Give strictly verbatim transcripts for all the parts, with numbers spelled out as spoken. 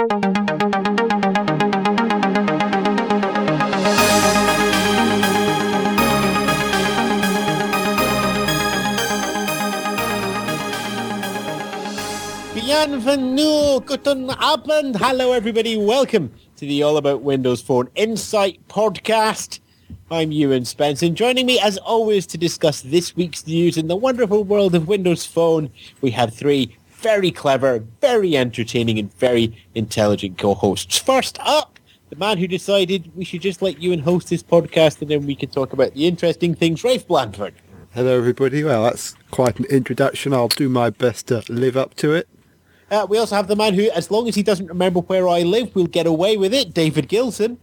Bienvenue, guten Abend. Hello, everybody. Welcome to the All About Windows Phone Insight podcast. I'm Ewan Spence, and joining me, as always, to discuss this week's news in the wonderful world of Windows Phone, we have three very clever, very entertaining, and very intelligent co-hosts. First up, the man who decided we should just let Ewan host this podcast, and then we can talk about the interesting things, Rafe Blandford. Hello, everybody. Well, that's quite an introduction. I'll do my best to live up to it. Uh, we also have the man who, as long as he doesn't remember where I live, will get away with it, David Gilson.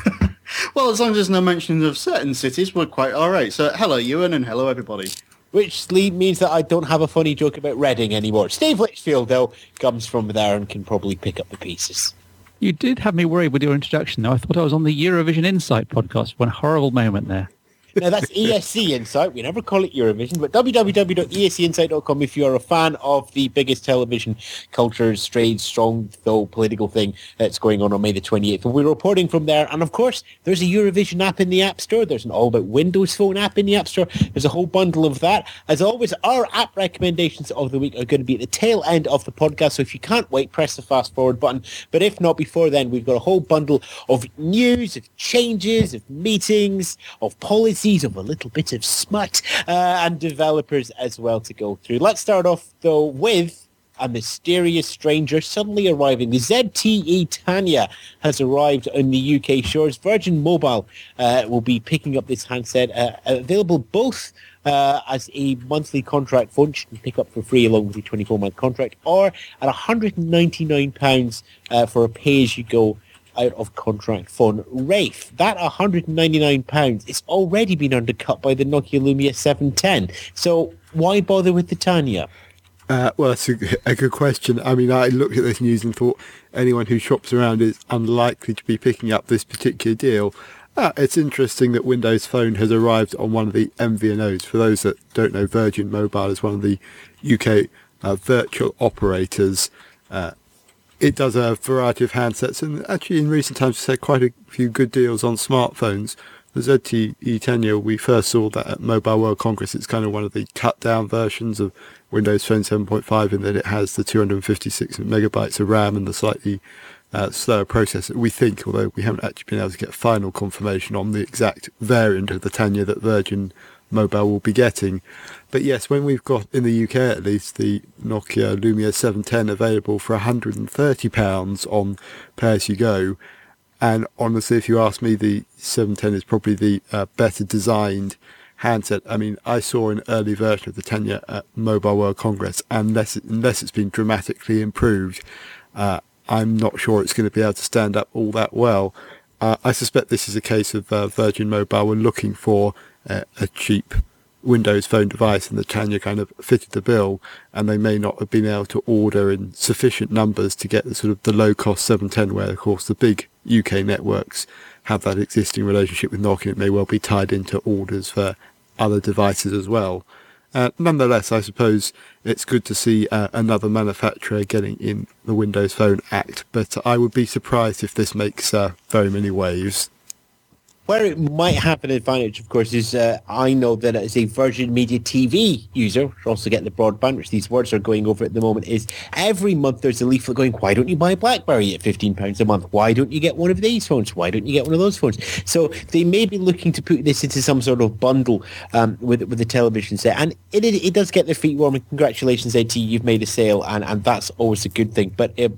Well, as long as there's no mention of certain cities, we're quite all right. So, hello, Ewan, and hello, everybody. Which means that I don't have a funny joke about Reading anymore. Steve Litchfield, though, comes from there and can probably pick up the pieces. You did have me worried with your introduction, though. I thought I was on the Eurovision Insight podcast. One horrible moment there. Now, that's E S C Insight. We never call it Eurovision, but w w w dot e s c insight dot com if you're a fan of the biggest television culture, strange, strong, though political thing that's going on on May the twenty-eighth. And we're reporting from there. And, of course, there's a Eurovision app in the App Store. There's an All About Windows Phone app in the App Store. There's a whole bundle of that. As always, our app recommendations of the week are going to be at the tail end of the podcast. So if you can't wait, press the fast forward button. But if not, before then, we've got a whole bundle of news, of changes, of meetings, of policies, of a little bit of smut, uh, and developers as well to go through. Let's start off, though, with a mysterious stranger suddenly arriving. The Z T E Tanya has arrived on the U K shores. Virgin Mobile uh, will be picking up this handset, uh, available both uh, as a monthly contract phone, which you can pick up for free along with the twenty-four month contract, or at one hundred ninety-nine pounds uh, for a pay-as-you-go out of contract phone. Rafe, that one hundred ninety-nine pounds is already been undercut by the Nokia Lumia seven ten. So why bother with the Tanya? Uh, well, that's a, a good question. I mean, I looked at this news and thought anyone who shops around is unlikely to be picking up this particular deal. Uh, it's interesting that Windows Phone has arrived on one of the M V N Os. For those that don't know, Virgin Mobile is one of the U K uh, virtual operators. Uh, It does a variety of handsets, and actually in recent times we've had quite a few good deals on smartphones. The Z T E Tanya, we first saw that at Mobile World Congress. It's kind of one of the cut-down versions of Windows Phone seven point five in that it has the two hundred fifty-six megabytes of RAM and the slightly uh, slower processor. We think, although we haven't actually been able to get final confirmation on the exact variant of the Tanya that Virgin Mobile will be getting. But yes, when we've got, in the U K at least, the Nokia Lumia seven ten available for one hundred thirty pounds on pay-as-you-go, and honestly, if you ask me, the seven ten is probably the uh, better designed handset. I mean, I saw an early version of the Tanya at Mobile World Congress, and unless, it, unless it's been dramatically improved, uh, I'm not sure it's going to be able to stand up all that well. Uh, I suspect this is a case of uh, Virgin Mobile were looking for uh, a cheap Windows Phone device, and the Tanya kind of fitted the bill, and they may not have been able to order in sufficient numbers to get the sort of the low-cost seven ten, where, of course, the big U K networks have that existing relationship with Nokia. It may well be tied into orders for other devices as well. Uh, nonetheless, I suppose it's good to see uh, another manufacturer getting in the Windows Phone Act, but I would be surprised if this makes uh, very many waves. Where it might have an advantage, of course, is uh, I know that as a Virgin Media T V user, which also get the broadband, which these words are going over at the moment, is every month there's a leaflet going, why don't you buy BlackBerry at fifteen pounds a month? Why don't you get one of these phones? Why don't you get one of those phones? So they may be looking to put this into some sort of bundle um, with with the television set. And it, it it does get their feet warm. And congratulations, A T, you've made a sale, and, and that's always a good thing. But it,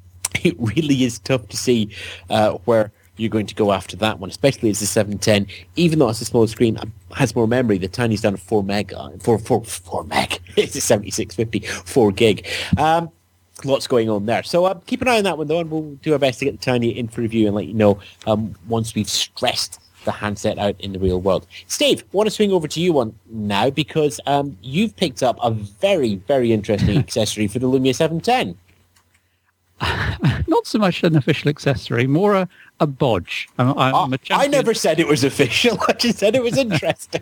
it really is tough to see uh, where you're going to go after that one, especially as the seven ten, even though it's a smaller screen, has more memory. The Tiny's down to four meg, uh, four, four, four meg. It's a seventy-six fifty, four gig. Um, lots going on there. So uh, keep an eye on that one, though, and we'll do our best to get the Tiny in for review and let you know um, once we've stressed the handset out in the real world. Steve, I want to swing over to you one now because um, you've picked up a very, very interesting accessory for the Lumia seven ten. Not so much an official accessory, more a, a bodge. I'm, I'm I, a champion. I never said it was official. I just said it was interesting.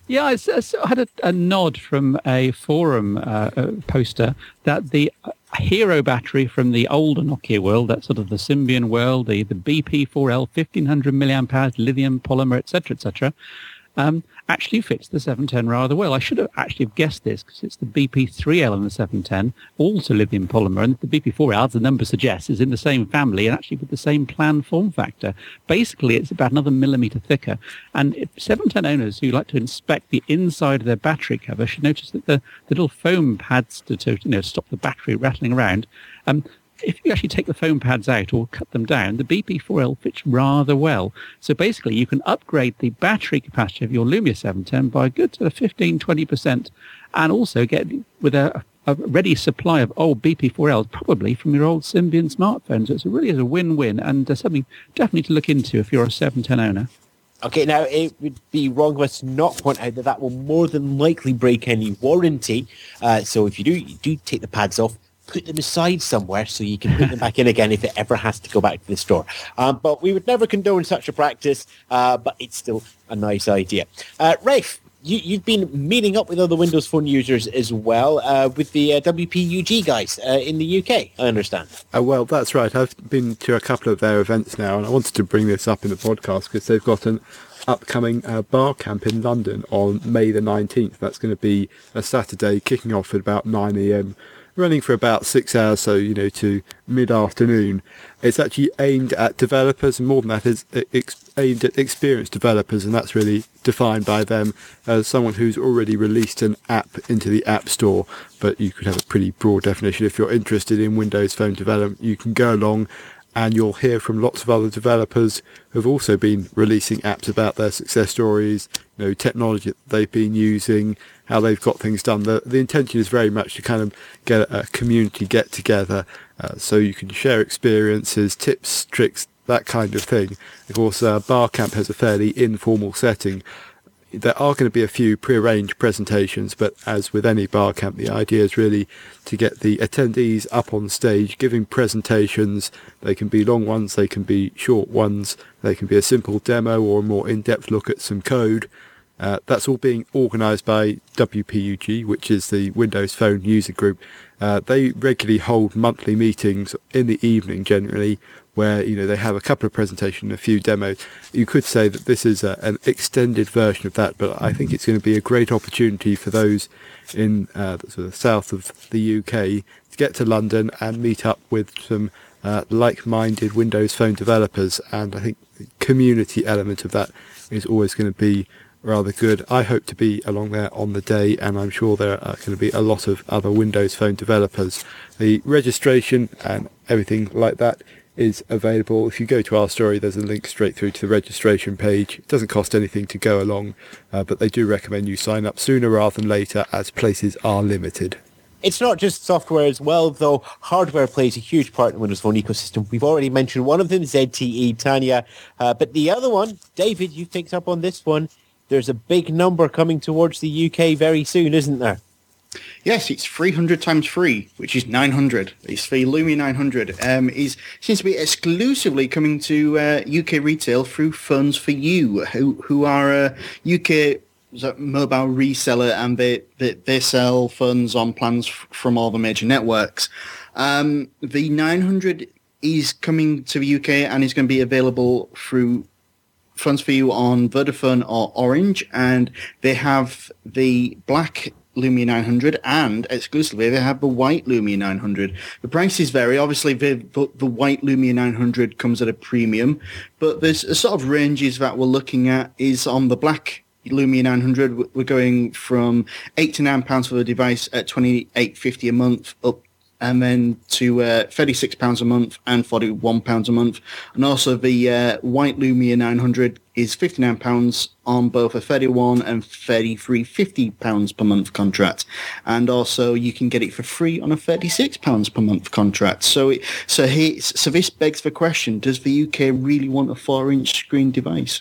Yeah, I, s- I s- I had a, a nod from a forum uh, uh, poster that the uh, hero battery from the older Nokia world, that sort of the Symbian world, the, the B P four L, fifteen hundred milliamp hours, lithium polymer, et cetera, et cetera, um, actually fits the seven ten rather well. I should have actually have guessed this because it's the B P three L and the seven ten, also lithium polymer, and the B P four L, as the number suggests, is in the same family and actually with the same plan form factor. Basically, it's about another millimetre thicker. And if seven ten owners who like to inspect the inside of their battery cover should notice that the, the little foam pads to, to you know stop the battery rattling around, um, if you actually take the foam pads out or cut them down, the B P four L fits rather well. So basically, you can upgrade the battery capacity of your Lumia seven ten by a good sort of fifteen, twenty percent, and also get with a, a ready supply of old B P four Ls, probably from your old Symbian smartphones. So it's really is a win-win, and uh, something definitely to look into if you're a seven ten owner. Okay, now it would be wrong of us to not point out that that will more than likely break any warranty. Uh, so if you do, you do take the pads off, put them aside somewhere so you can put them back in again if it ever has to go back to the store. Um, but we would never condone such a practice, uh, but it's still a nice idea. Uh, Rafe, you, you've been meeting up with other Windows Phone users as well, uh, with the uh, W P U G guys uh, in the U K, I understand. Uh, well, that's right. I've been to a couple of their events now, and I wanted to bring this up in the podcast because they've got an upcoming uh, bar camp in London on May the nineteenth. That's going to be a Saturday, kicking off at about nine a.m, running for about six hours, so, you know, to mid-afternoon. It's actually aimed at developers, and more than that, it's ex- aimed at experienced developers, and that's really defined by them as someone who's already released an app into the App Store. But you could have a pretty broad definition. If you're interested in Windows Phone development, you can go along and you'll hear from lots of other developers who've also been releasing apps about their success stories, you know, technology that they've been using, how they've got things done. The, the intention is very much to kind of get a community get together, uh, so you can share experiences, tips, tricks, that kind of thing. Of course, uh, Barcamp has a fairly informal setting. There are going to be a few pre-arranged presentations, but as with any Barcamp, the idea is really to get the attendees up on stage giving presentations. They can be long ones, they can be short ones, they can be a simple demo or a more in-depth look at some code. Uh, that's all being organised by W P U G, which is the Windows Phone user group. Uh, they regularly hold monthly meetings in the evening generally, where, you know, they have a couple of presentations and a few demos. You could say that this is a, an extended version of that, but I think it's going to be a great opportunity for those in uh, the sort of south of the U K to get to London and meet up with some uh, like-minded Windows Phone developers, and I think the community element of that is always going to be rather good. I hope to be along there on the day, and I'm sure there are going to be a lot of other Windows Phone developers. The registration and everything like that is available. If you go to our story, there's a link straight through to the registration page. It doesn't cost anything to go along, uh, but they do recommend you sign up sooner rather than later, as places are limited. It's not just software as well, though. Hardware plays a huge part in the Windows Phone ecosystem. We've already mentioned one of them, Z T E, Tanya, uh, but the other one, David, you picked up on this one. There's a big number coming towards the U K very soon, isn't there? Yes, it's three hundred times three, which is nine hundred. It's the Lumia nine hundred. Um, is seems to be exclusively coming to uh, U K retail through Phones for You, who who are a U K mobile reseller, and they, they, they sell phones on plans f- from all the major networks. Um, the nine hundred is coming to the U K and is going to be available through Phones for You on Vodafone or Orange, and they have the black Lumia nine hundred, and exclusively they have the white Lumia nine hundred. The prices vary. Obviously, the, the, the white Lumia nine hundred comes at a premium, but there's a sort of ranges that we're looking at is on the black Lumia nine hundred. We're going from eighty-nine pounds for the device at twenty-eight fifty a month up, and then to uh, thirty-six pounds a month and forty-one pounds a month. And also the uh, white Lumia nine hundred is fifty-nine pounds on both a thirty-one and thirty-three fifty pounds per month contract. And also you can get it for free on a thirty-six pounds per month contract. So it, so, he, so this begs the question, does the U K really want a four-inch screen device?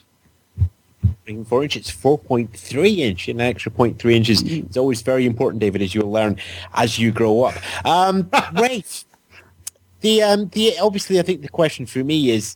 Four inch, it's four point three inch, an extra zero point three inches. It's always very important, David, as you'll learn as you grow up. Um, right. The um, the obviously, I think the question for me is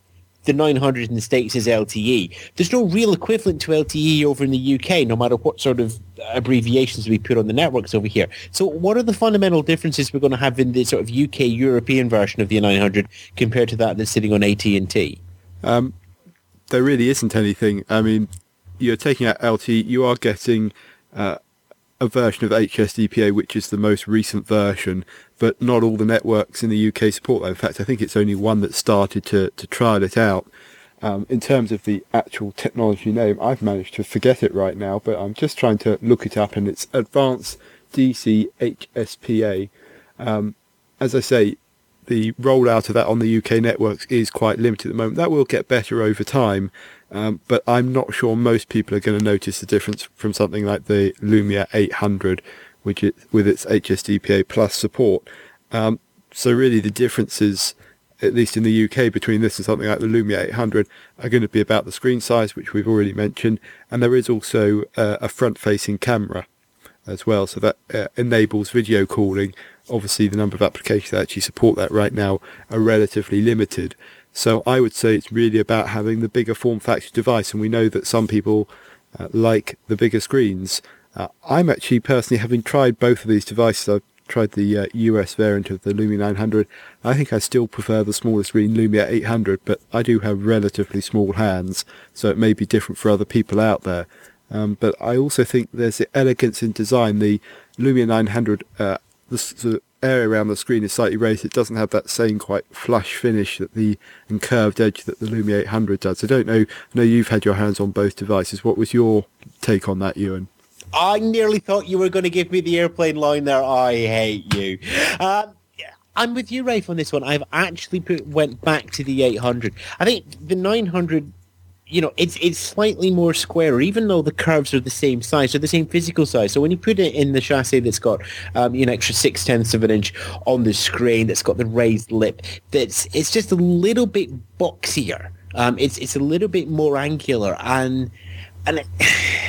the nine hundred in the States is L T E. There's no real equivalent to L T E over in the U K, no matter what sort of abbreviations we put on the networks over here. So what are the fundamental differences we're going to have in the sort of U K European version of the nine hundred compared to that that's sitting on A T and T? Um, there really isn't anything. I mean, you're taking out L T E, you are getting uh, a version of H S D P A, which is the most recent version, but not all the networks in the U K support that. In fact, I think it's only one that started to, to trial it out. Um, in terms of the actual technology name, I've managed to forget it right now, but I'm just trying to look it up, and it's Advanced D C H S P A. Um, as I say, the rollout of that on the U K networks is quite limited at the moment. That will get better over time, um, but I'm not sure most people are going to notice the difference from something like the Lumia eight hundred, which is, with its H S D P A plus support. Um, so really the differences, at least in the U K, between this and something like the Lumia eight hundred are going to be about the screen size, which we've already mentioned, and there is also uh, a front-facing camera as well, so that uh, enables video calling. Obviously, the number of applications that actually support that right now are relatively limited. So I would say it's really about having the bigger form factor device, and we know that some people uh, like the bigger screens. Uh, I'm actually personally, having tried both of these devices, I've tried the uh, U S variant of the Lumia nine hundred. I think I still prefer the smaller screen Lumia eight hundred, but I do have relatively small hands, so it may be different for other people out there. Um, but I also think there's the elegance in design. The Lumia nine hundred, uh, the sort of area around the screen is slightly raised. It doesn't have that same quite flush finish that the and curved edge that the Lumia eight hundred does. I don't know. I know you've had your hands on both devices. What was your take on that, Ewan? I nearly thought you were going to give me the airplane line there. I hate you. Um, I'm with you, Rafe, on this one. I've actually put, went back to the eight hundred. I think the nine hundred, you know, it's it's slightly more square, even though the curves are the same size, they're the same physical size. So when you put it in the chassis that's got um, an extra six tenths of an inch on the screen, that's got the raised lip, that's it's just a little bit boxier. Um, it's it's a little bit more angular, and and. It,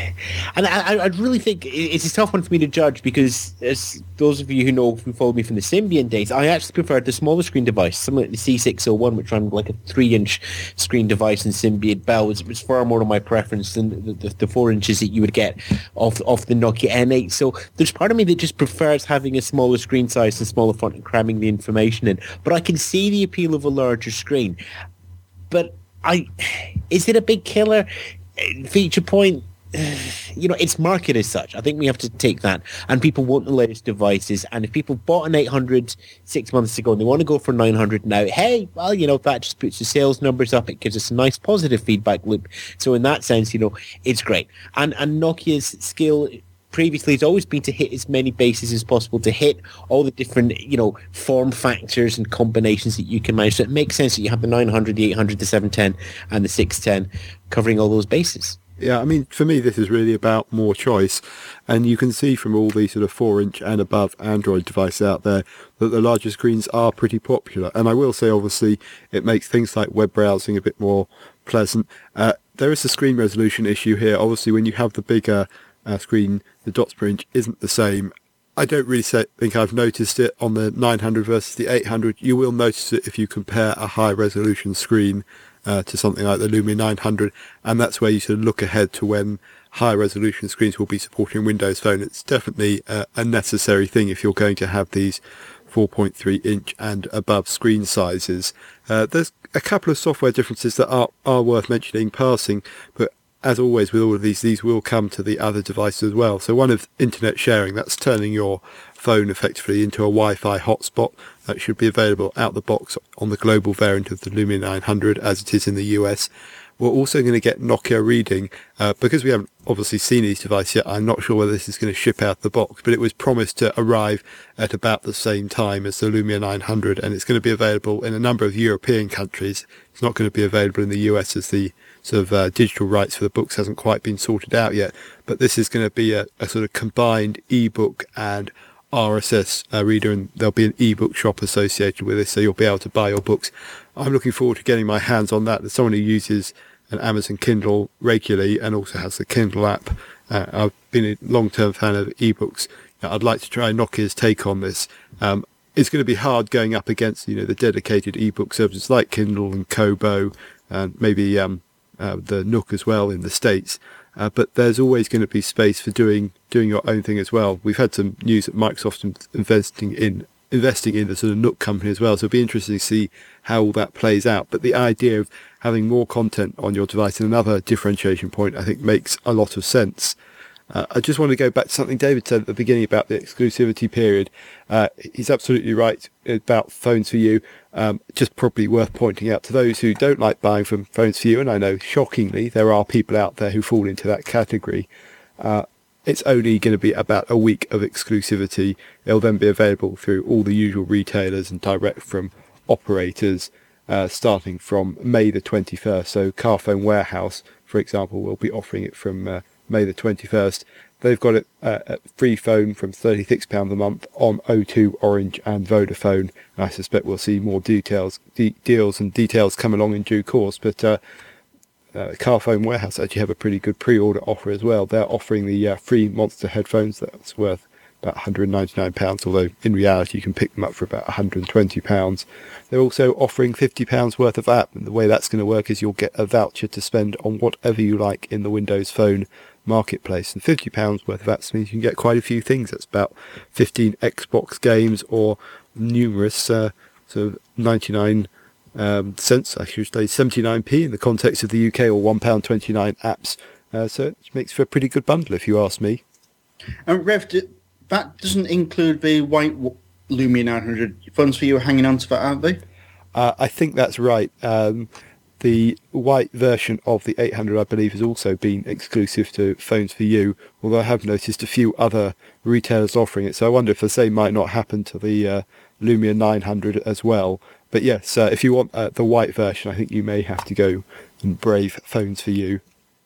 And I, I really think it's a tough one for me to judge because, as those of you who know, who followed me from the Symbian days, I actually preferred the smaller screen device, something like the C six oh one, which ran like a three-inch screen device in Symbian Bell. It was, it was far more of my preference than the, the, the four inches that you would get off, off the Nokia N eight. So there's part of me that just prefers having a smaller screen size and smaller font and cramming the information in. But I can see the appeal of a larger screen. But I, is it a big killer? Feature point? You know, it's marketed as such. I think we have to take that. And people want the latest devices. And if people bought an eight hundred six months ago and they want to go for nine hundred now, hey, well, you know, that just puts the sales numbers up. It gives us a nice positive feedback loop. So in that sense, you know, it's great. And and Nokia's skill previously has always been to hit as many bases as possible, to hit all the different, you know, form factors and combinations that you can manage. So it makes sense that you have the nine hundred, the eight hundred, the seven ten, and the six ten covering all those bases. Yeah, I mean, for me, this is really about more choice. And you can see from all these sort of four-inch and above Android devices out there that the larger screens are pretty popular. And I will say, obviously, it makes things like web browsing a bit more pleasant. Uh, there is a screen resolution issue here. Obviously, when you have the bigger uh, screen, the dots per inch isn't the same. I don't really say, think I've noticed it on the nine hundred versus the eight hundred. You will notice it if you compare a high-resolution screen Uh, to something like the Lumia nine hundred, and that's where you sort of look ahead to when high resolution screens will be supporting Windows Phone. It's definitely uh, a necessary thing if you're going to have these four point three inch and above screen sizes. Uh, there's a couple of software differences that are, are worth mentioning passing, but as always with all of these, these will come to the other devices as well. So one of internet sharing, that's turning your phone effectively into a Wi-Fi hotspot. That should be available out the box on the global variant of the Lumia nine hundred as it is in the U S. We're also going to get Nokia reading. Uh, because we haven't obviously seen these devices yet, I'm not sure whether this is going to ship out the box, but it was promised to arrive at about the same time as the Lumia nine hundred, and it's going to be available in a number of European countries. It's not going to be available in the U S as the sort of uh, digital rights for the books hasn't quite been sorted out yet, but this is going to be a, a sort of combined ebook and R S S uh, reader, and there'll be an ebook shop associated with this, so you'll be able to buy your books. I'm looking forward to getting my hands on that. As someone who uses an Amazon Kindle regularly and also has the Kindle app, uh, I've been a long-term fan of ebooks. I'd like to try Nokia's take on this. Um, it's going to be hard going up against, you know, the dedicated ebook services like Kindle and Kobo and maybe um, uh, the Nook as well in the States. Uh, but there's always going to be space for doing doing your own thing as well. We've had some news that Microsoft is investing in investing in the sort of Nook company as well, so it'll be interesting to see how all that plays out. But the idea of having more content on your device, and another differentiation point, I think makes a lot of sense. Uh, I just want to go back to something David said at the beginning about the exclusivity period. Uh, he's absolutely right about Phones for You. Um, just probably worth pointing out to those who don't like buying from Phones for You, and I know shockingly there are people out there who fall into that category. Uh, it's only going to be about a week of exclusivity. It'll then be available through all the usual retailers and direct from operators, uh, starting from May the twenty-first. So Carphone Warehouse, for example, will be offering it from uh, May the twenty-first. They've got it uh, at free phone from thirty-six pounds a month on O two, Orange and Vodafone. And I suspect we'll see more details, de- deals and details come along in due course. But uh, uh, Carphone Warehouse actually have a pretty good pre-order offer as well. They're offering the uh, free Monster headphones. That's worth about one hundred ninety-nine pounds, although in reality you can pick them up for about one hundred twenty pounds. They're also offering fifty pounds worth of app, and the way that's going to work is you'll get a voucher to spend on whatever you like in the Windows Phone marketplace, and fifty pounds worth of apps means you can get quite a few things. That's about fifteen Xbox games or numerous uh, sort of ninety-nine um, cents, I should say seventy-nine p in the context of the U K, or one pound twenty-nine apps. Uh, so it makes for a pretty good bundle if you ask me. And Rev, that doesn't include the white Lumia nine hundred. Phones for You are hanging on to that, aren't they? Uh, I think that's right. Um, the white version of the eight hundred, I believe, has also been exclusive to Phones for You, although I have noticed a few other retailers offering it. So I wonder if the same might not happen to the uh, Lumia nine hundred as well. But yes, uh, if you want uh, the white version, I think you may have to go and brave Phones for You.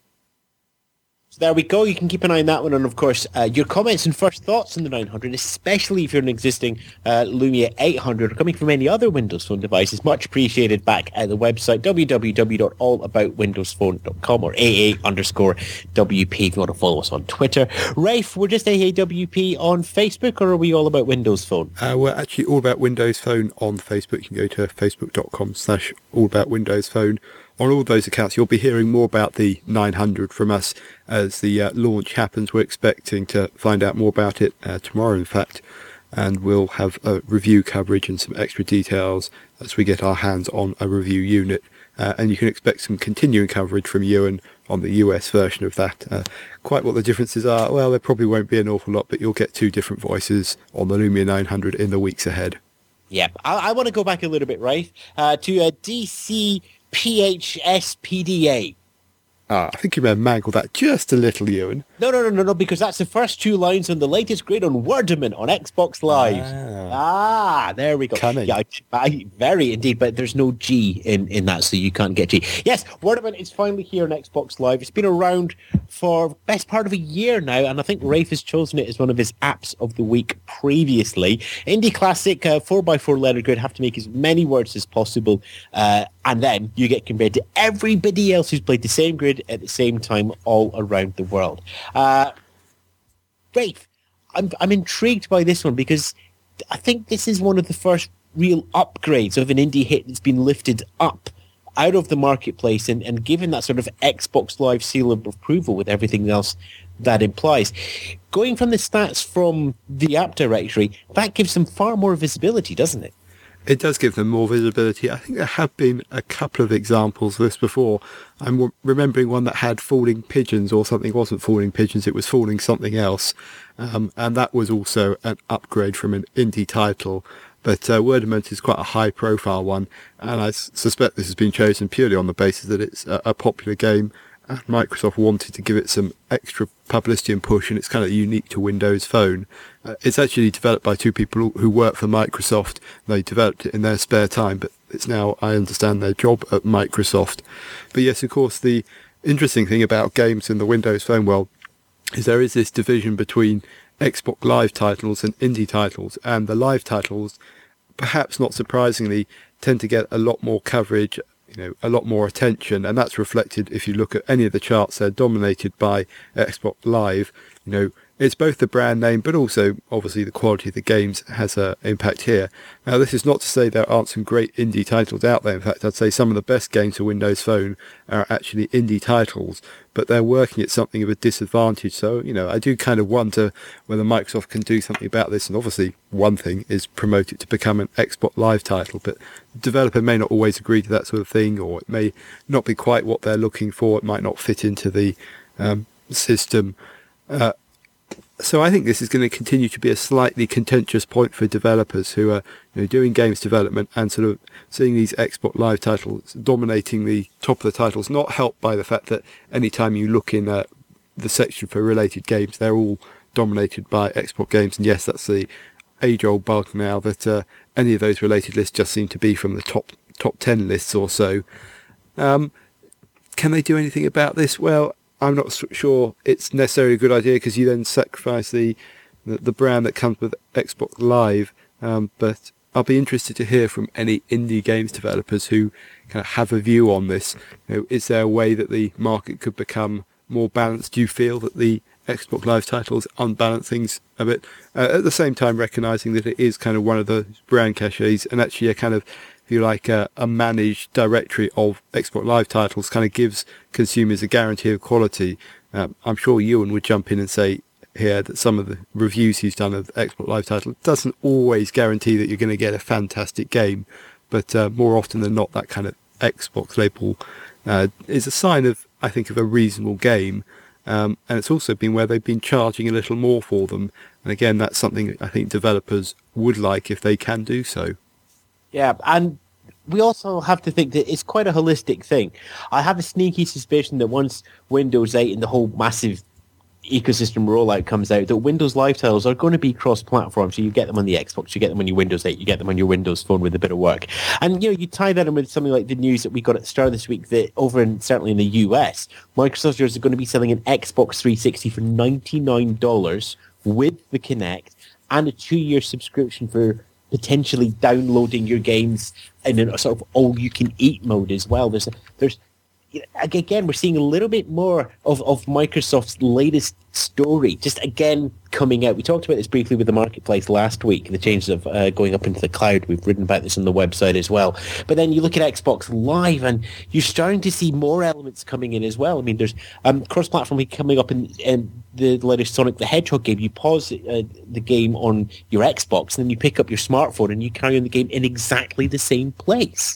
So there we go. You can keep an eye on that one. And of course, uh, your comments and first thoughts on the nine hundred, especially if you're an existing uh, Lumia eight hundred or coming from any other Windows Phone device, is much appreciated back at the website w w w dot all about windows phone dot com, or A A underscore W P if you want to follow us on Twitter. Rafe, we're just A A W P on Facebook, or are we all about Windows Phone? Uh, we're actually all about Windows Phone on Facebook. You can go to facebook dot com slash all about Windows Phone. On all those accounts, you'll be hearing more about the nine hundred from us as the uh, launch happens. We're expecting to find out more about it uh, tomorrow, in fact, and we'll have a review coverage and some extra details as we get our hands on a review unit. Uh, and you can expect some continuing coverage from Ewan on the U S version of that. Uh, quite what the differences are, well, there probably won't be an awful lot, but you'll get two different voices on the Lumia nine hundred in the weeks ahead. Yeah, I, I want to go back a little bit, Rafe, uh, to a D C P H S P D A. Ah, I think you may have mangled that just a little, Ewan. No, no, no, no, no, because that's the first two lines on the latest grade on Wordament on Xbox Live. Ah, ah there we go. Cunning. Yeah, I, I, very indeed, but there's no G in, in that, so you can't get G. Yes, Wordament is finally here on Xbox Live. It's been around for best part of a year now, and I think Rafe has chosen it as one of his apps of the week previously. Indie Classic, uh, four by four letter grid, have to make as many words as possible, uh, and then you get compared to everybody else who's played the same grid at the same time all around the world. Uh, Rafe, I'm, I'm intrigued by this one because I think this is one of the first real upgrades of an indie hit that's been lifted up out of the marketplace and, and given that sort of Xbox Live seal of approval with everything else that implies. Going from the stats from the app directory, that gives them far more visibility, doesn't it? It does give them more visibility. I think there have been a couple of examples of this before. I'm w- remembering one that had falling pigeons, or something wasn't falling pigeons, it was falling something else. Um, and that was also an upgrade from an indie title. But uh, Wordament is quite a high-profile one, and I s- suspect this has been chosen purely on the basis that it's a, a popular game, and Microsoft wanted to give it some extra publicity and push, and it's kind of unique to Windows Phone. Uh, it's actually developed by two people who work for Microsoft. They developed it in their spare time, but it's now, I understand, their job at Microsoft. But yes, of course, the interesting thing about games in the Windows Phone world is there is this division between Xbox Live titles and indie titles, and the live titles, perhaps not surprisingly, tend to get a lot more coverage, you know, a lot more attention, and that's reflected if you look at any of the charts. They're dominated by Xbox Live. You know, it's both the brand name, but also obviously the quality of the games has an impact here. Now, this is not to say there aren't some great indie titles out there. In fact, I'd say some of the best games for Windows Phone are actually indie titles, but they're working at something of a disadvantage. So, you know, I do kind of wonder whether Microsoft can do something about this. And obviously, one thing is promote it to become an Xbox Live title, but the developer may not always agree to that sort of thing, or it may not be quite what they're looking for. It might not fit into the um, system. Uh, So I think this is going to continue to be a slightly contentious point for developers who are, you know, doing games development and sort of seeing these Xbox Live titles dominating the top of the titles, not helped by the fact that any time you look in uh, the section for related games, they're all dominated by Xbox games. And yes, that's the age-old bug now that uh, any of those related lists just seem to be from the top top ten lists or so. Um, can they do anything about this? Well, I'm not sure it's necessarily a good idea, because you then sacrifice the, the the brand that comes with Xbox Live. Um, but I'll be interested to hear from any indie games developers who kind of have a view on this. You know, is there a way that the market could become more balanced? Do you feel that the Xbox Live titles unbalance things a bit? Uh, at the same time, recognising that it is kind of one of the brand caches, and actually a kind of, if you like, a, a managed directory of Xbox Live titles kind of gives consumers a guarantee of quality. Um, I'm sure Ewan would jump in and say here that some of the reviews he's done of Xbox Live title doesn't always guarantee that you're going to get a fantastic game, but uh, more often than not, that kind of Xbox label uh, is a sign of, I think, of a reasonable game. Um, and it's also been where they've been charging a little more for them. And again, that's something I think developers would like if they can do so. Yeah, and we also have to think that it's quite a holistic thing. I have a sneaky suspicion that once Windows eight and the whole massive ecosystem rollout comes out, that Windows Live titles are going to be cross-platform. So you get them on the Xbox, you get them on your Windows eight, you get them on your Windows Phone with a bit of work. And, you know, you tie that in with something like the news that we got at the start this week that over in, certainly in the U S, Microsoft is going to be selling an Xbox three sixty for ninety-nine dollars with the Kinect and a two-year subscription for potentially downloading your games in a sort of all-you-can-eat mode as well. There's, a, there's, again, we're seeing a little bit more of, of Microsoft's latest story, just again coming out. We talked about this briefly with the marketplace last week, the changes of uh, going up into the cloud. We've written about this on the website as well. But then you look at Xbox Live, and you're starting to see more elements coming in as well. I mean, there's um, cross-platform coming up in, in the latest Sonic the Hedgehog game. You pause uh, the game on your Xbox, and then you pick up your smartphone, and you carry on the game in exactly the same place.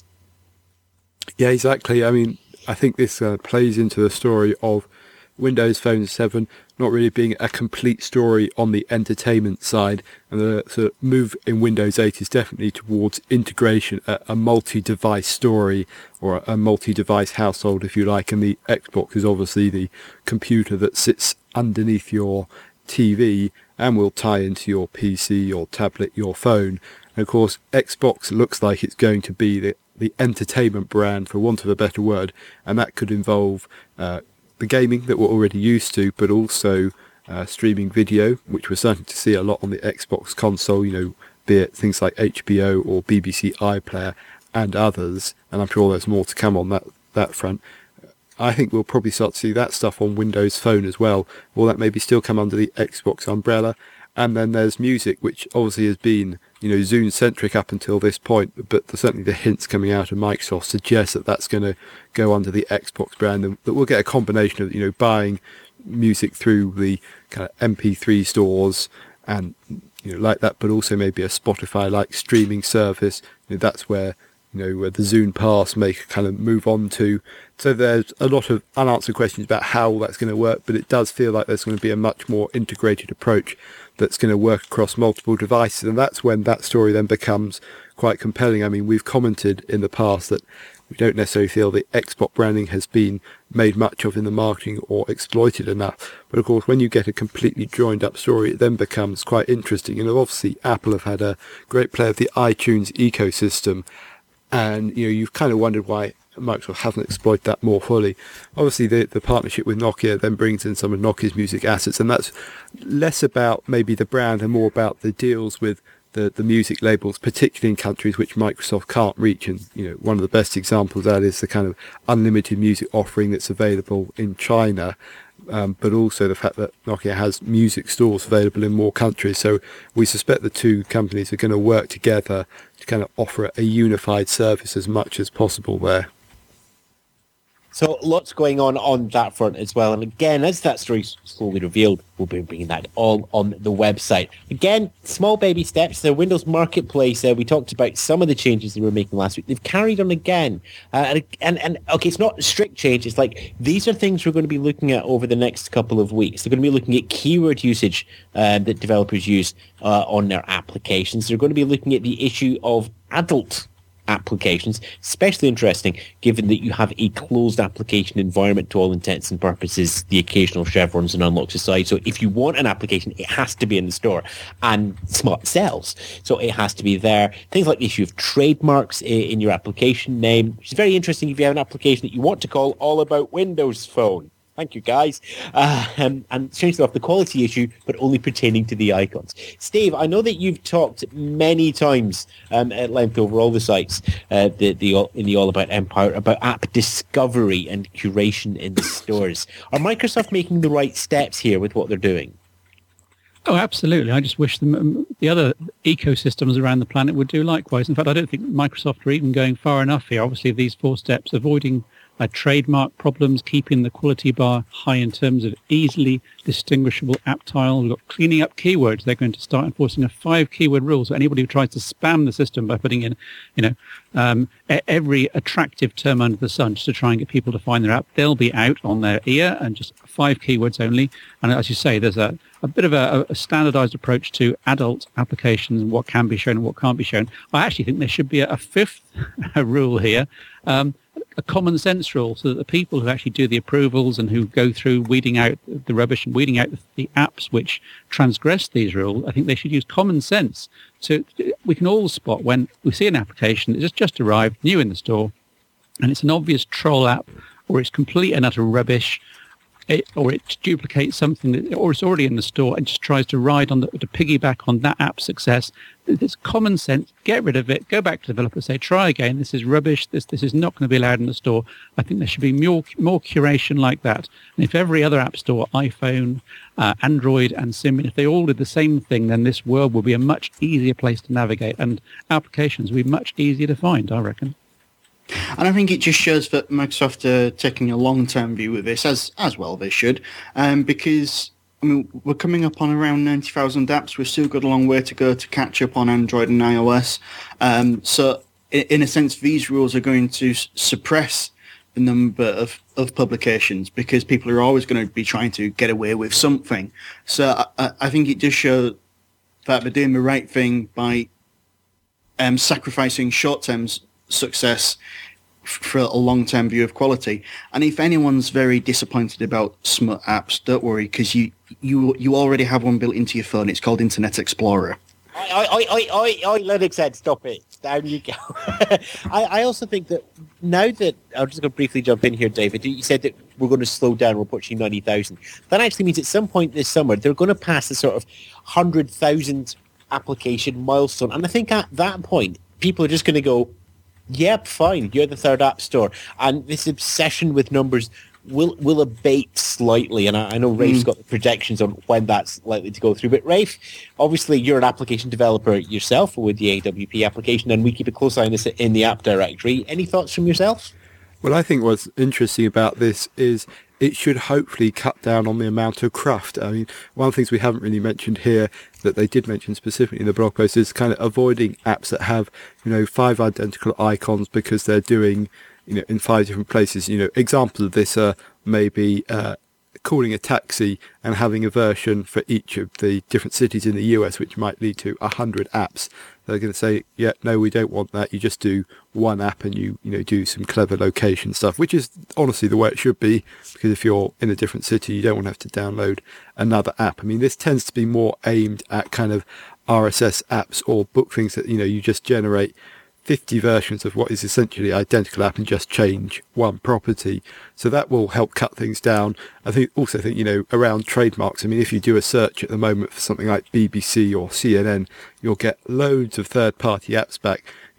Yeah, exactly. I mean, I think this uh, plays into the story of Windows Phone seven not really being a complete story on the entertainment side, and the sort of move in Windows eight is definitely towards integration, a, a multi-device story, or a, a multi-device household, if you like, and the Xbox is obviously the computer that sits underneath your T V and will tie into your P C, your tablet, your phone. And of course, Xbox looks like it's going to be the the entertainment brand, for want of a better word, and that could involve uh, the gaming that we're already used to, but also uh, streaming video, which we're starting to see a lot on the Xbox console, you know, be it things like H B O or B B C iPlayer and others, and I'm sure there's more to come on that, that front. I think we'll probably start to see that stuff on Windows Phone as well, or that maybe still come under the Xbox umbrella. And then there's music, which obviously has been, you know, Zune-centric up until this point, but the, certainly the hints coming out of Microsoft suggest that that's going to go under the Xbox brand, and that we'll get a combination of, you know, buying music through the kind of M P three stores and, you know, like that, but also maybe a Spotify-like streaming service. You know, that's where, you know, where the Zune Pass may kind of move on to. So there's a lot of unanswered questions about how that's going to work, but it does feel like there's going to be a much more integrated approach that's going to work across multiple devices, and that's when that story then becomes quite compelling. I mean, we've commented in the past that we don't necessarily feel the Xbox branding has been made much of in the marketing or exploited enough, but of course when you get a completely joined up story, it then becomes quite interesting. And obviously Apple have had a great play of the iTunes ecosystem, and you know, you've kind of wondered why Microsoft hasn't exploited that more fully. Obviously the, the partnership with Nokia then brings in some of Nokia's music assets, and that's less about maybe the brand and more about the deals with the, the music labels, particularly in countries which Microsoft can't reach. And you know, one of the best examples of that is the kind of unlimited music offering that's available in China. um, but also the fact that Nokia has music stores available in more countries. So we suspect the two companies are going to work together to kind of offer a unified service as much as possible there. So lots going on on that front as well. And again, as that story slowly revealed, we'll be bringing that all on the website. Again, small baby steps. The Windows Marketplace, uh, we talked about some of the changes they were making last week. They've carried on again. Uh, and, and, and, okay, it's not strict change. It's like these are things we're going to be looking at over the next couple of weeks. They're going to be looking at keyword usage uh, that developers use uh, on their applications. They're going to be looking at the issue of adult applications, especially interesting given that you have a closed application environment to all intents and purposes, the occasional chevrons and unlocks aside. So if you want an application, it has to be in the store, and Smart sells, so it has to be there. Things like the issue of trademarks in your application name, which is very interesting if you have an application that you want to call All About Windows Phone. Thank you, guys. Uh, um, and strangely enough, the quality issue, but only pertaining to the icons. Steve, I know that you've talked many times um, at length over all the sites uh, the, the, in the All About Empire about app discovery and curation in the stores. Are Microsoft making the right steps here with what they're doing? Oh, absolutely. I just wish them, um, the other ecosystems around the planet would do likewise. In fact, I don't think Microsoft are even going far enough here. Obviously, these four steps, avoiding Uh, trademark problems, keeping the quality bar high in terms of easily distinguishable app tile. We've got cleaning up keywords. They're going to start enforcing a five keyword rule. So anybody who tries to spam the system by putting in, you know, um, every attractive term under the sun just to try and get people to find their app, they'll be out on their ear, and just five keywords only. And as you say, there's a, a bit of a, a standardized approach to adult applications and what can be shown and what can't be shown. I actually think there should be a, a fifth rule here. Um, a common sense rule, so that the people who actually do the approvals and who go through weeding out the rubbish and weeding out the, the apps which transgress these rules, I think they should use common sense. So we can all spot when we see an application that's just, just arrived, new in the store, and it's an obvious troll app, or it's complete and utter rubbish, it, or it duplicates something, that, or it's already in the store and just tries to ride on the, to piggyback on that app's success. It's common sense. Get rid of it. Go back to the developer. Say, try again. This is rubbish. This this is not going to be allowed in the store. I think there should be more more curation like that. And if every other app store, iPhone, uh, Android, and Symbian, if they all did the same thing, then this world would be a much easier place to navigate, and applications would be much easier to find, I reckon. And I think it just shows that Microsoft are taking a long-term view with this, as as well they should, um, because I mean, we're coming up on around ninety thousand apps. We've still got a long way to go to catch up on Android and iOS. Um, so, in, in a sense, these rules are going to s- suppress the number of, of publications, because people are always going to be trying to get away with something. So, I, I think it does show that they're doing the right thing by um, sacrificing short-term success for a long-term view of quality. And if anyone's very disappointed about smut apps, don't worry, because you, you you already have one built into your phone. It's called Internet Explorer. I, I, I, I, I, Linux said, stop it. Down you go. I, I also think that now that, I'm just going to briefly jump in here, David, you said that we're going to slow down, we're pushing ninety thousand. That actually means at some point this summer, they're going to pass the sort of one hundred thousand application milestone. And I think at that point, people are just going to go, yep, fine, you're the third app store. And this obsession with numbers will will abate slightly. And I, I know Rafe's mm. got the projections on when that's likely to go through. But Rafe, obviously you're an application developer yourself with the A W P application, and we keep a close eye on this in the app directory. Any thoughts from yourself? Well, I think what's interesting about this is it should hopefully cut down on the amount of cruft. I mean, one of the things we haven't really mentioned here that they did mention specifically in the blog post is kind of avoiding apps that have, you know, five identical icons because they're doing, you know, in five different places. You know, examples of this are maybe uh, calling a taxi and having a version for each of the different cities in the U S, which might lead to a hundred apps. They're going to say, yeah, no, we don't want that. You just do one app and you, you know, do some clever location stuff, which is honestly the way it should be, because if you're in a different city, you don't want to have to download another app. I mean, this tends to be more aimed at kind of R S S apps or book things that, you know, you just generate fifty versions of what is essentially identical app and just change one property. So that will help cut things down. I think also think, you know, around trademarks. I mean, if you do a search at the moment for something like B B C or C N N, you'll get loads of third party apps back, you know,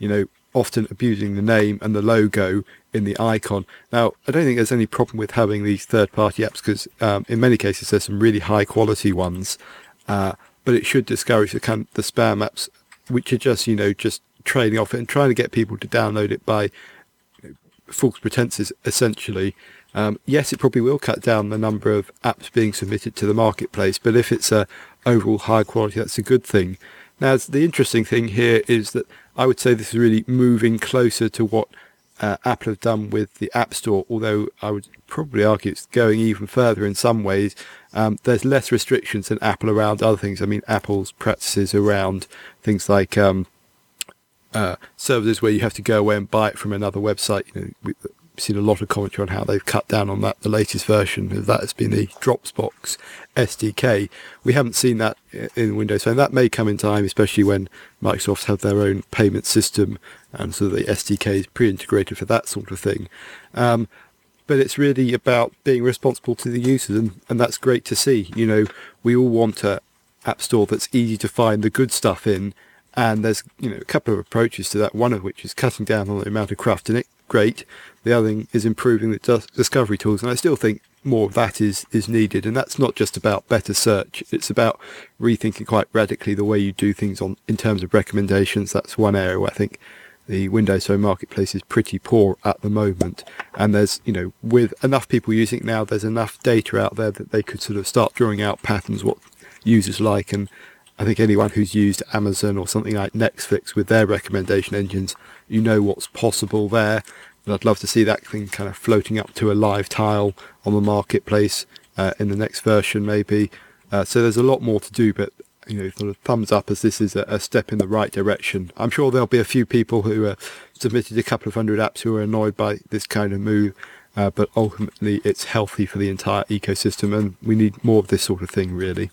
often abusing the name and the logo in the icon. Now, I don't think there's any problem with having these third-party apps because um, in many cases there's some really high-quality ones, uh, but it should discourage the kind the spam apps, which are just, you know, just trading off it and trying to get people to download it by you know, false pretenses, essentially. Um, yes, it probably will cut down the number of apps being submitted to the marketplace, but if it's a overall high quality, that's a good thing. Now, the interesting thing here is that I would say this is really moving closer to what uh, Apple have done with the App Store, although I would probably argue it's going even further in some ways. Um, there's less restrictions than Apple around other things. I mean, Apple's practices around things like um, uh, services where you have to go away and buy it from another website. You know, we, seen a lot of commentary on how they've cut down on that. The latest version of that has been the Dropbox S D K. We haven't seen that in Windows Phone. That may come in time, especially when Microsoft have their own payment system, and so the S D K is pre-integrated for that sort of thing. Um, but it's really about being responsible to the users, and, and that's great to see. You know, we all want a app store that's easy to find the good stuff in, and there's you know a couple of approaches to that. One of which is cutting down on the amount of cruft in it. Great. The other thing is improving the dis- discovery tools, and I still think more of that is, is needed. And that's not just about better search; it's about rethinking quite radically the way you do things on in terms of recommendations. That's one area where I think the Windows Phone marketplace is pretty poor at the moment. And there's, you know, with enough people using it now, there's enough data out there that they could sort of start drawing out patterns what users like. And I think anyone who's used Amazon or something like Netflix with their recommendation engines, you know what's possible there. And I'd love to see that thing kind of floating up to a live tile on the marketplace uh, in the next version, maybe. Uh, so there's a lot more to do, but you know, sort of thumbs up as this is a, a step in the right direction. I'm sure there'll be a few people who uh, submitted a couple of hundred apps who are annoyed by this kind of move, uh, but ultimately it's healthy for the entire ecosystem, and we need more of this sort of thing, really.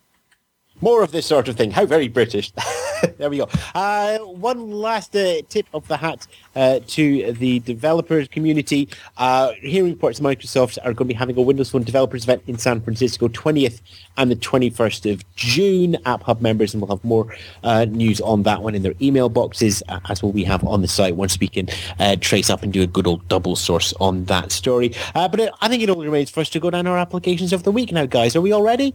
More of this sort of thing. How very British. There we go. Uh, one last uh, tip of the hat uh, to the developers community. Uh, hearing reports Microsoft are going to be having a Windows Phone developers event in San Francisco, twentieth and the twenty-first of June. App Hub members, and we'll have more uh, news on that one in their email boxes, uh, as will we have on the site once we can uh, trace up and do a good old double source on that story. Uh, but it, I think it only remains for us to go down our applications of the week now, guys. Are we all ready?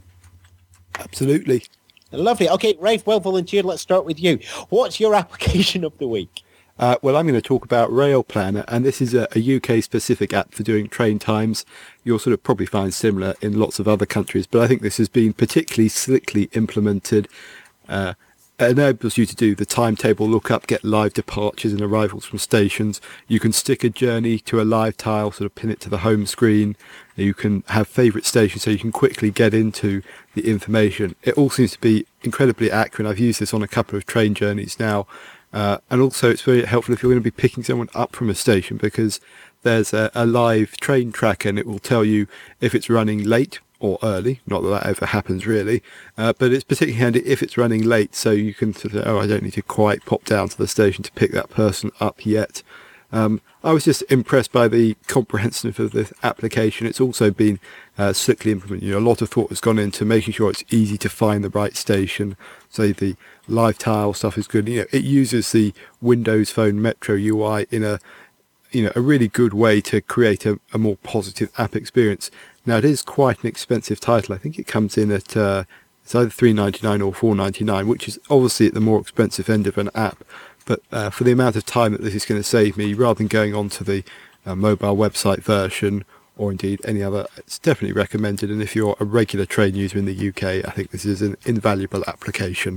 Absolutely. Lovely. Okay, Rafe, well volunteered. Let's start with you. What's your application of the week? Uh, well, I'm going to talk about Rail Planner, and this is a, a U K-specific app for doing train times. You'll sort of probably find similar in lots of other countries, but I think this has been particularly slickly implemented. Uh, it enables you to do the timetable lookup, get live departures and arrivals from stations. You can stick a journey to a live tile, sort of pin it to the home screen. You can have favourite stations so you can quickly get into the information. It all seems to be incredibly accurate. I've used this on a couple of train journeys now. Uh, and also it's very helpful if you're going to be picking someone up from a station, because there's a, a live train tracker and it will tell you if it's running late or early. Not that that ever happens really, uh, but it's particularly handy if it's running late, so you can sort of, oh, I don't need to quite pop down to the station to pick that person up yet. Um, I was just impressed by the comprehensiveness of this application. It's also been uh, slickly implemented. You know, a lot of thought has gone into making sure it's easy to find the right station. So the live tile stuff is good. You know, it uses the Windows Phone Metro U I in a, you know, a really good way to create a, a more positive app experience. Now, it is quite an expensive title. I think it comes in at uh, it's either three ninety-nine or four ninety-nine, which is obviously at the more expensive end of an app. But uh, for the amount of time that this is going to save me, rather than going on to the uh, mobile website version or indeed any other, it's definitely recommended. And if you're a regular train user in the U K, I think this is an invaluable application.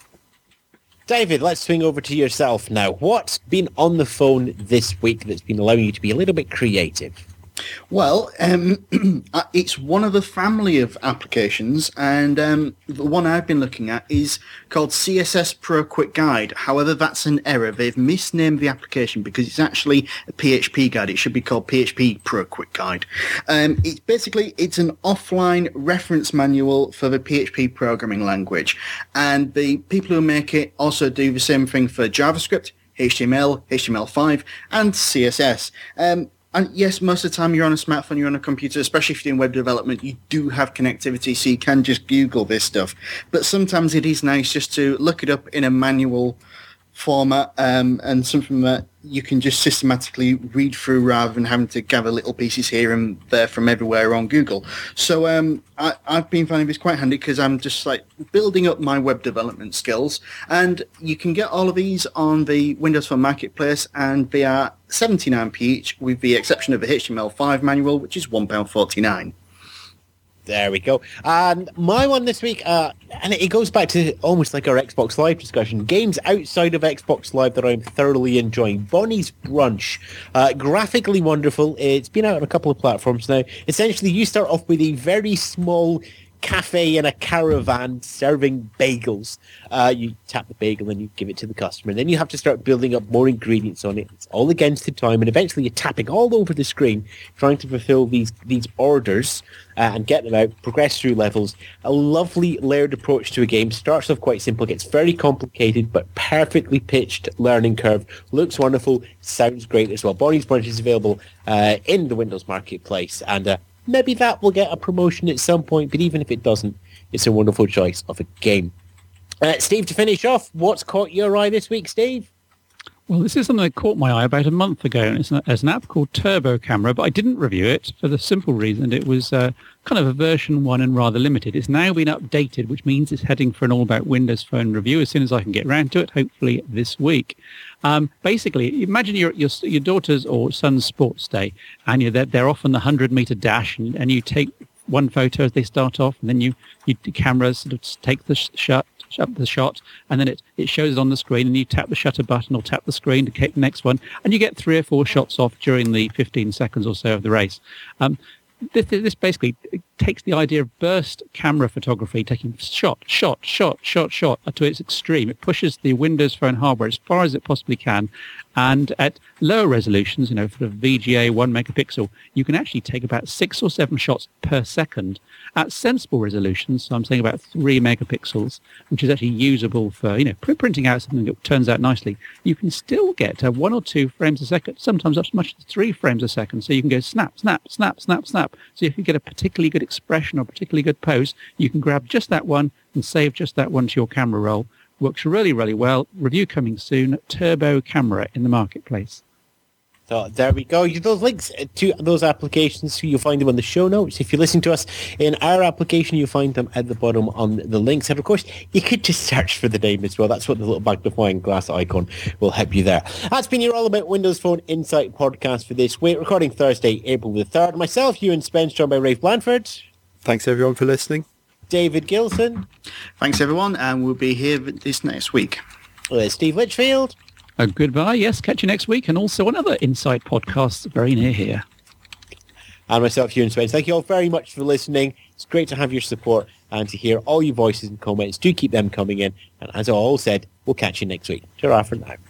David, let's swing over to yourself now. What's been on the phone this week that's been allowing you to be a little bit creative? Well, um, it's one of a family of applications, and um, the one I've been looking at is called C S S Pro Quick Guide. However, that's an error. They've misnamed the application because it's actually a P H P guide. It should be called P H P Pro Quick Guide. Um, it's basically, it's an offline reference manual for the P H P programming language, and the people who make it also do the same thing for JavaScript, H T M L, H T M L five, and C S S. Um, And yes, most of the time you're on a smartphone, you're on a computer, especially if you're doing web development, you do have connectivity, so you can just Google this stuff. But sometimes it is nice just to look it up in a manual format, um, and something that you can just systematically read through rather than having to gather little pieces here and there from everywhere on Google. So um, I, I've been finding this quite handy because I'm just like building up my web development skills, and you can get all of these on the Windows Phone Marketplace, and they are seventy-nine p each, with the exception of the H T M L five manual, which is one pound forty-nine. There we go. And my one this week, uh, and it goes back to almost like our Xbox Live discussion, games outside of Xbox Live that I'm thoroughly enjoying. Bonnie's Brunch, uh, graphically wonderful. It's been out on a couple of platforms now. Essentially, you start off with a very small cafe in a caravan serving bagels. Uh, you tap the bagel and you give it to the customer, and then you have to start building up more ingredients on it. It's all against the time, and eventually you're tapping all over the screen trying to fulfill these these orders uh, and get them out, progress through levels. A lovely layered approach to a game. Starts off quite simple, gets very complicated, but perfectly pitched learning curve. Looks wonderful, sounds great as well. Bonnie's Brunch is available uh, in the Windows Marketplace, and uh, maybe that will get a promotion at some point, but even if it doesn't, it's a wonderful choice of a game. Uh, Steve, to finish off, what's caught your eye this week, Steve? Well, this is something that caught my eye about a month ago, and it's an, it's an app called Turbo Camera, but I didn't review it for the simple reason it was uh, kind of a version one and rather limited. It's now been updated, which means it's heading for an all-about Windows Phone review as soon as I can get around to it, hopefully this week. Um, basically, imagine your, your your daughter's or son's sports day, and you're, they're, they're off on the hundred-meter dash, and, and you take one photo as they start off, and then you, you the camera sort of take the sh- shot, shut the shot, and then it, it shows it on the screen, and you tap the shutter button or tap the screen to take the next one, and you get three or four shots off during the fifteen seconds or so of the race. Um, this, this basically takes the idea of burst camera photography, taking shot, shot, shot, shot, shot to its extreme. It pushes the Windows Phone hardware as far as it possibly can, and at lower resolutions, you know, for V G A one megapixel, you can actually take about six or seven shots per second. At sensible resolutions, so I'm saying about three megapixels, which is actually usable for, you know, pr- printing out something that turns out nicely, you can still get uh, one or two frames a second, sometimes up to much as three frames a second. So you can go snap, snap, snap, snap, snap. So if you get a particularly good expression or particularly good pose, you can grab just that one and save just that one to your camera roll. Works really, really well. Review coming soon. Turbo Camera in the marketplace. So there we go. Those links to those applications, you'll find them on the show notes. If you listen to us in our application, you'll find them at the bottom on the links. And of course, you could just search for the name as well. That's what the little magnifying glass icon will help you there. That's been your All About Windows Phone Insight podcast for this week. Recording Thursday, April the third. Myself, Ewan Spence, joined by Rafe Blanford. Thanks everyone for listening. David Gilson. Thanks, everyone, and we'll be here this next week. Uh, Steve Litchfield. Uh, goodbye. Yes, catch you next week, and also on other Insight podcasts very near here. And myself, Ewan Spence. Thank you all very much for listening. It's great to have your support and to hear all your voices and comments. Do keep them coming in. And as I all said, we'll catch you next week. Ta-ra for now.